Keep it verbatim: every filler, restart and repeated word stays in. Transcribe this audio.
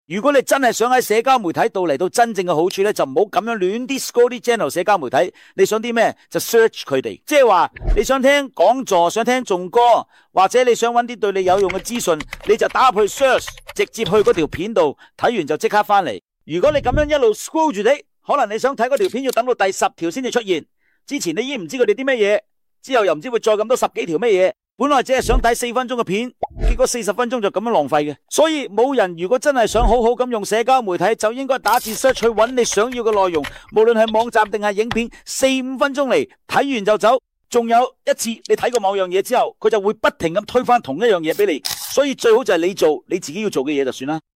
如果你真係想喺社交媒體度嚟到真正嘅好處咧，就唔好咁樣亂啲 scroll 啲 channel 社交媒體。你想啲咩就 search 佢哋，即係話你想聽講座，想聽頌歌，或者你想揾啲對你有用嘅資訊，你就打入去 search， 直接去嗰條片度睇完就即刻翻嚟。如果你咁樣一路 scroll 住你，可能你想睇嗰條片要等到第十條先至出現，之前你已經唔知佢哋啲咩嘢，之後又唔知會再咁多十幾條咩嘢。本來只係想睇四分鐘嘅片，結果四十分鐘就咁樣浪費嘅。所以冇人如果真係想好好咁用社交媒體，就應該打字 search 去揾你想要嘅內容，無論係網站定係影片，四五分鐘嚟睇完就走。仲有一次你睇過某樣嘢之後，佢就會不停咁推翻同一樣嘢俾你，所以最好就係你做你自己要做嘅嘢就算啦。